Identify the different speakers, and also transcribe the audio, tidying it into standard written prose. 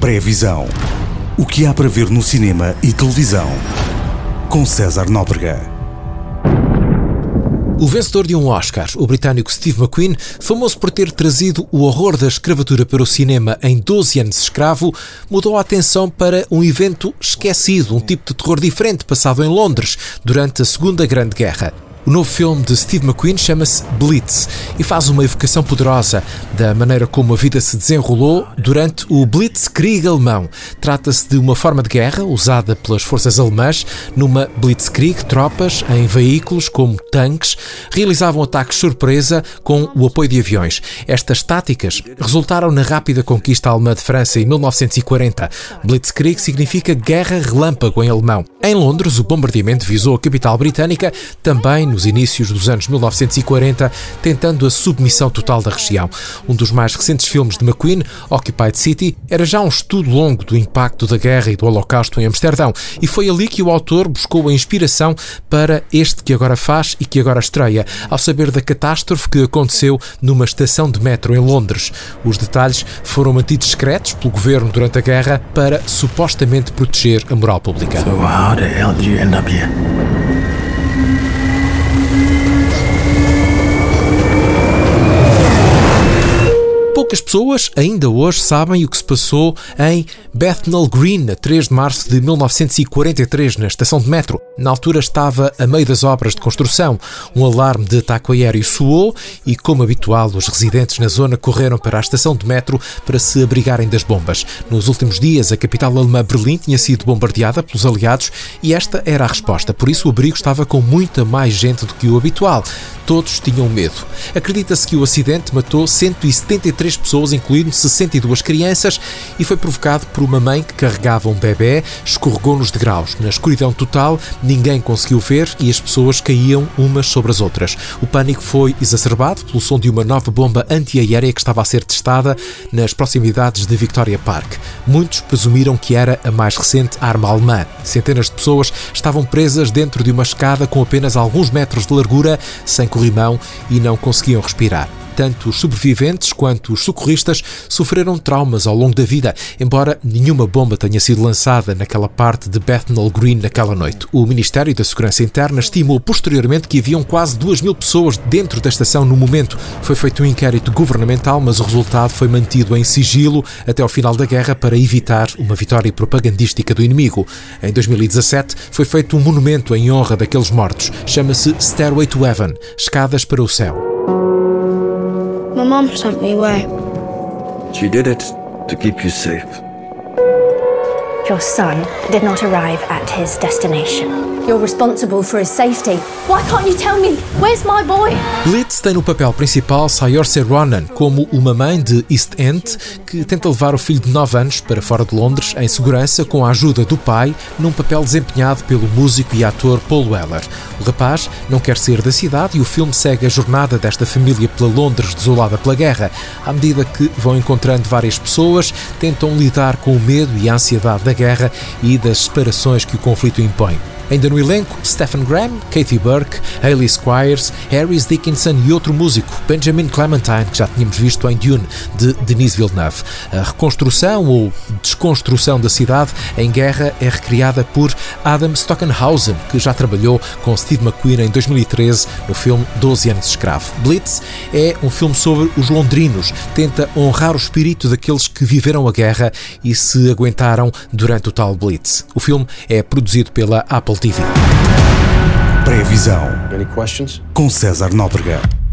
Speaker 1: Pré-visão. O que há para ver no cinema e televisão. Com César Nóbrega.
Speaker 2: O vencedor de um Oscar, o britânico Steve McQueen, famoso por ter trazido o horror da escravatura para o cinema em 12 anos de escravo, mudou a atenção para um evento esquecido, um tipo de terror diferente passado em Londres durante a Segunda Grande Guerra. O novo filme de Steve McQueen chama-se Blitz e faz uma evocação poderosa da maneira como a vida se desenrolou durante o Blitzkrieg alemão. Trata-se de uma forma de guerra usada pelas forças alemãs. Numa Blitzkrieg, tropas em veículos como tanques realizavam ataques surpresa com o apoio de aviões. Estas táticas resultaram na rápida conquista alemã de França em 1940. Blitzkrieg significa guerra relâmpago em alemão. Em Londres, o bombardeamento visou a capital britânica, também nos inícios dos anos 1940, tentando a submissão total da região. Um dos mais recentes filmes de McQueen, Occupied City, era já um estudo longo do impacto da guerra e do Holocausto em Amsterdão, e foi ali que o autor buscou a inspiração para este que agora faz e que agora estreia, ao saber da catástrofe que aconteceu numa estação de metro em Londres. Os detalhes foram mantidos secretos pelo governo durante a guerra para supostamente proteger a moral pública.
Speaker 3: So how the hell did you end up here?
Speaker 2: Poucas pessoas ainda hoje sabem o que se passou em Bethnal Green, a 3 de março de 1943, na estação de metro. Na altura estava a meio das obras de construção. Um alarme de ataque aéreo soou e, como habitual, os residentes na zona correram para a estação de metro para se abrigarem das bombas. Nos últimos dias, a capital alemã Berlim tinha sido bombardeada pelos aliados e esta era a resposta. Por isso, o abrigo estava com muita mais gente do que o habitual. Todos tinham medo. Acredita-se que o acidente matou 173 pessoas, incluindo 62 crianças, e foi provocado por uma mãe que carregava um bebê, escorregou nos degraus. Na escuridão total, ninguém conseguiu ver e as pessoas caíam umas sobre as outras. O pânico foi exacerbado pelo som de uma nova bomba antiaérea que estava a ser testada nas proximidades de Victoria Park. Muitos presumiram que era a mais recente arma alemã. Centenas de pessoas estavam presas dentro de uma escada com apenas alguns metros de largura, sem corrimão, e não conseguiam respirar. Tanto os sobreviventes quanto os socorristas sofreram traumas ao longo da vida, embora nenhuma bomba tenha sido lançada naquela parte de Bethnal Green naquela noite. O Ministério da Segurança Interna estimou posteriormente que haviam quase 2.000 pessoas dentro da estação no momento. Foi feito um inquérito governamental, mas o resultado foi mantido em sigilo até ao final da guerra para evitar uma vitória propagandística do inimigo. Em 2017 foi feito um monumento em honra daqueles mortos. Chama-se Stairway to Heaven, Escadas para o Céu.
Speaker 4: My mom sent me away.
Speaker 3: She did it to keep you safe.
Speaker 5: Your son did not arrive at his destination. You're responsible for his safety. Why can't you tell me? Where's my boy?
Speaker 2: Blitz tem no papel principal Saoirse Ronan como uma mãe de East End que tenta levar o filho de 9 anos para fora de Londres em segurança com a ajuda do pai, num papel desempenhado pelo músico e ator Paul Weller. O rapaz não quer sair da cidade e o filme segue a jornada desta família pela Londres desolada pela guerra. À medida que vão encontrando várias pessoas, tentam lidar com o medo e a ansiedade da guerra e das separações que o conflito impõe. Ainda no elenco, Stephen Graham, Katie Burke, Hayley Squires, Harris Dickinson e outro músico, Benjamin Clementine, que já tínhamos visto em Dune, de Denis Villeneuve. A reconstrução ou desconstrução da cidade em guerra é recriada por Adam Stockenhausen, que já trabalhou com Steve McQueen em 2013 no filme 12 anos de escravo. Blitz é um filme sobre os londrinos, tenta honrar o espírito daqueles que viveram a guerra e se aguentaram durante o tal Blitz. O filme é produzido pela Apple TV.
Speaker 1: Pré-visão.
Speaker 3: Any questions?
Speaker 1: Com César Nóbrega.